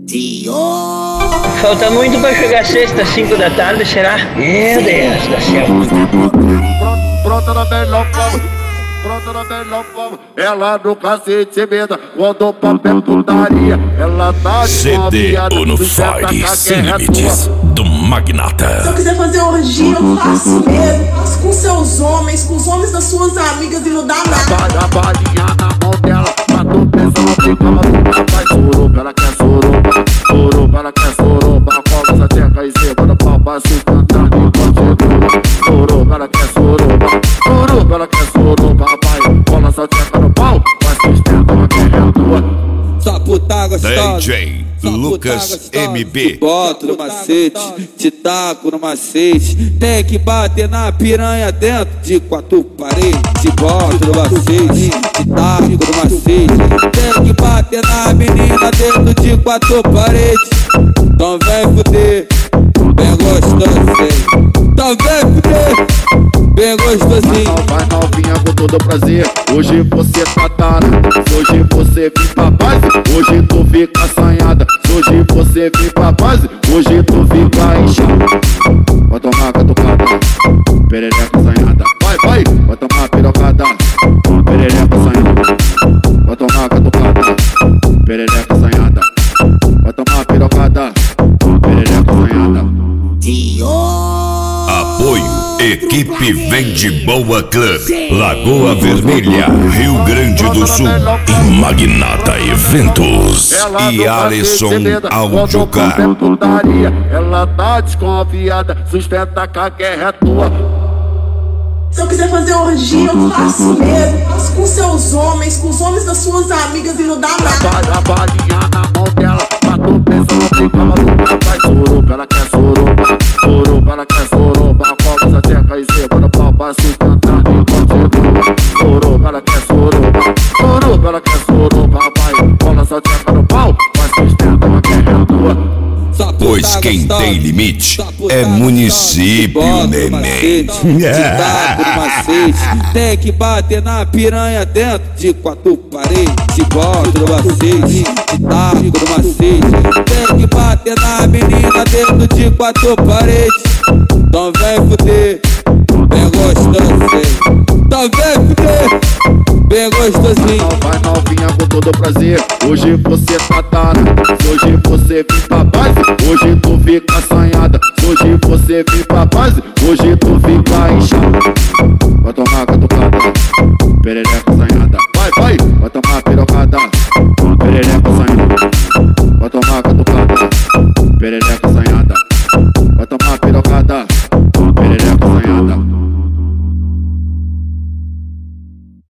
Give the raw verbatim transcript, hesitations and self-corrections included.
Falta muito pra chegar sexta, cinco da tarde, será? Meu Deus do céu. Pronta na melhor forma, pronta na melhor forma. Ela no cacete meda, quando o papel putaria. Ela tá de C D Unified Sem Limites do Magnata. Se eu quiser fazer orgia, eu faço mesmo. Faço com seus homens, com os homens das suas amigas e não dá nada. A balinha na mão dela, pra tu pensar no que ela vai suruba, ela quer suruba, suruba, ela quer suruba. Cola essa teca e cima do pau pra se cantar enquanto suruba, ela quer suruba, suruba, ela quer suruba. Vai, cola essa teca no pau, vai sustenta, ela quer retua. Só puta gostosa, D J Lucas M B. Boto no macete, te taco no macete. Tem que bater na piranha dentro de quatro paredes. Te boto no macete, te taco no macete. Tem que bater na menina dentro de quatro paredes. Então vem fuder, bem gostosinho. Então vem fuder, bem gostosinho. Vai novinha com todo prazer, hoje você tá tarada. Hoje você vem pra base, hoje tu fica assanhada. Hoje você vem pra base, hoje tu fica inchada. Vai tomar catucada, perereca assanhada. Vai, vai, vai tomar pirocada, perereca assanhada. Vai tomar catucada, perereca assanhada. Vai tomar pirocada, perereca assanhada. Apoio Equipe Vem de Boa Club, Lagoa Vermelha, Rio Grande do Sul, e Magnata Eventos e Alisson Audiocar. Ela tá desconfiada, sustenta que a guerra é tua. Se eu quiser fazer orgia, eu faço mesmo. Faço com seus homens, com os homens das suas amigas e não dá nada. A balinha na mão dela, pra tu pensar no que ela vai suruba, ela quer suruba, suruba, ela quer suruba. Cola essa teca e cima do pau pra se cantar enquanto suruba, ela quer suruba, suruba, ela quer suruba. Vai, cola essa teca no pau, vai sustenta, ela quer retua. Pois quem tem limite é município, neném. Tem que bater na piranha dentro de quatro paredes. Te boto no macete, te taco no macete. Tem que bater na menina dentro de quatro paredes. Então vem fuder, bem gostosinho. Então vem fuder, bem gostosinho. Vai novinha com todo prazer, hoje você tá tarada. Hoje você vem pra base, hoje tu fica assanhada. Hoje você vem pra base, hoje tu fica inchada. Vai tomar catucada, perereca assanhada. Vai, vai, vai tomar pirocada, perereca assanhada. Vai tomar catucada, perereca